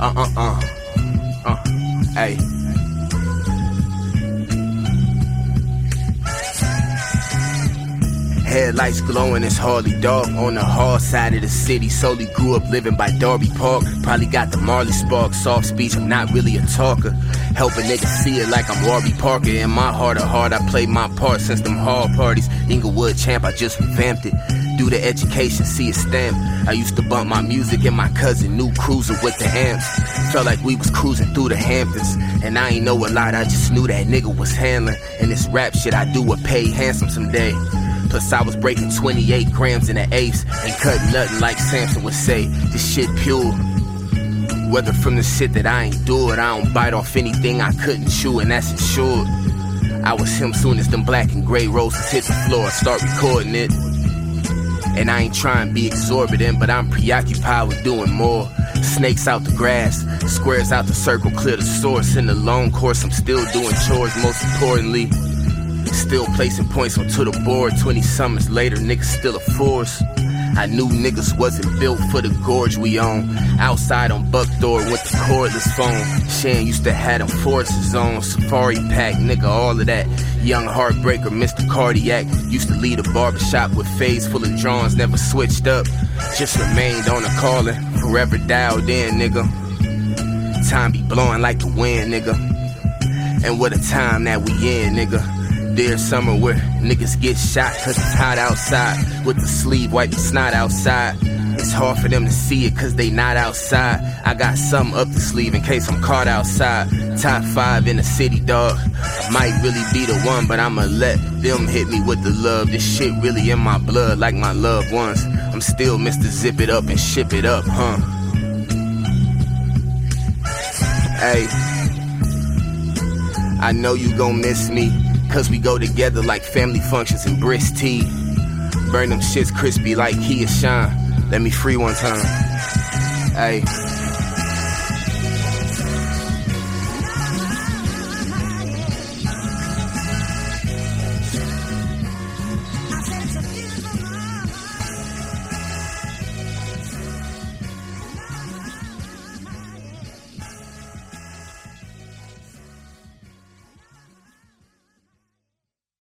Hey. Headlights glowing, it's Harley Dog. On the hard side of the city, solely grew up living by Darby Park. Probably got the Marley spark, soft speech, I'm not really a talker. Help a nigga see it like I'm Warby Parker. In my heart of heart, I played my part since them hard parties. Inglewood champ, I just revamped it. Do the education, see it stamp. I used to bump my music in my cousin new cruiser with the amps. Felt like we was cruising through the Hamptons. And I ain't know a lot, I just knew that nigga was handling. And this rap shit I do would pay handsome someday. Plus I was breaking 28 grams in the eighths. Ain't cutting nothing like Samson would say. This shit pure. Whether from the shit that I ain't do it, I don't bite off anything I couldn't chew, and that's insured. I was him soon as them black and gray roses hit the floor, I start recording it. And I ain't trying to be exorbitant, but I'm preoccupied with doing more. Snakes out the grass, squares out the circle, clear the source. In the long course, I'm still doing chores, most importantly. Still placing points onto the board. 20 summers later, niggas still a force. I knew niggas wasn't built for the gorge we own. Outside on Buckthorn with the cordless phone. Shan used to have them forces on. Safari pack, nigga, all of that. Young heartbreaker, Mr. Cardiac. Used to lead a barbershop with fades full of drawings. Never switched up, just remained on the calling. Forever dialed in, nigga. Time be blowing like the wind, nigga. And what a time that we in, nigga. Dear summer where niggas get shot cause it's hot outside. With the sleeve wipe the snot outside. It's hard for them to see it cause they not outside. I got something up the sleeve in case I'm caught outside. Top 5 in the city, dog. I might really be the one, but I'ma let them hit me with the love. This shit really in my blood like my loved ones. I'm still Mr. Zip It Up and Ship It Up, huh? Hey, I know you gon' miss me, cause we go together like family functions and brisk tea. Burn them shits crispy like Kia Shine. Let me free one time. Hey.